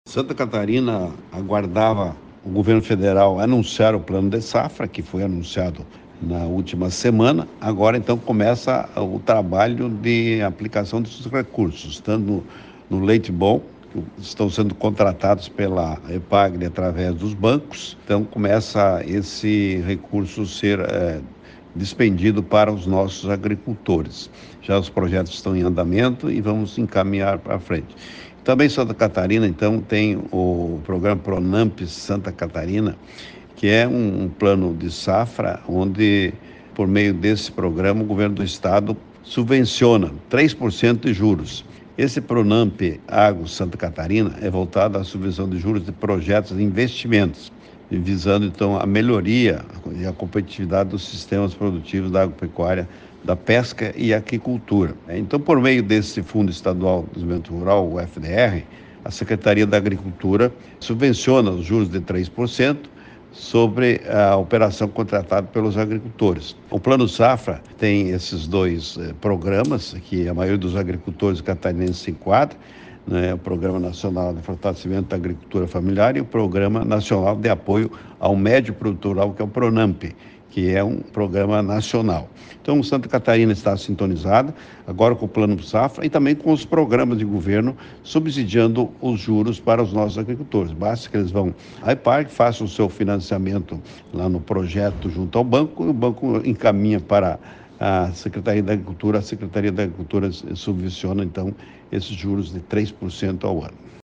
Santa Catarina aguardava o governo federal anunciar o plano de safra, que foi anunciado na última semana. Agora, então, começa o trabalho de aplicação desses recursos, tanto no leite bom, que estão sendo contratados pela EPAGRE através dos bancos. Então, começa esse recurso ser dispendido para os nossos agricultores. Já os projetos estão em andamento e vamos encaminhar para frente. Também Santa Catarina, então, tem o programa Pronamp Santa Catarina, que é um plano de safra, onde, por meio desse programa, o governo do estado subvenciona 3% de juros. Esse Pronamp Agro Santa Catarina é voltado à subvenção de juros de projetos de investimentos, visando, então, a melhoria e a competitividade dos sistemas produtivos da agropecuária, da pesca e aquicultura. Então, por meio desse Fundo Estadual de Desenvolvimento Rural, o FDR, a Secretaria da Agricultura subvenciona os juros de 3% sobre a operação contratada pelos agricultores. O Plano Safra tem esses dois programas que a maioria dos agricultores catarinenses se enquadra, né? O Programa Nacional de Fortalecimento da Agricultura Familiar e o Programa Nacional de Apoio ao Médio Produtor Rural, que é o Pronamp, que é um programa nacional. Então, Santa Catarina está sintonizada agora com o Plano Safra e também com os programas de governo subsidiando os juros para os nossos agricultores. Basta que eles vão à EPAGRE, façam o seu financiamento lá no projeto junto ao banco e o banco encaminha para a Secretaria da Agricultura. A Secretaria da Agricultura subvenciona, então, esses juros de 3% ao ano.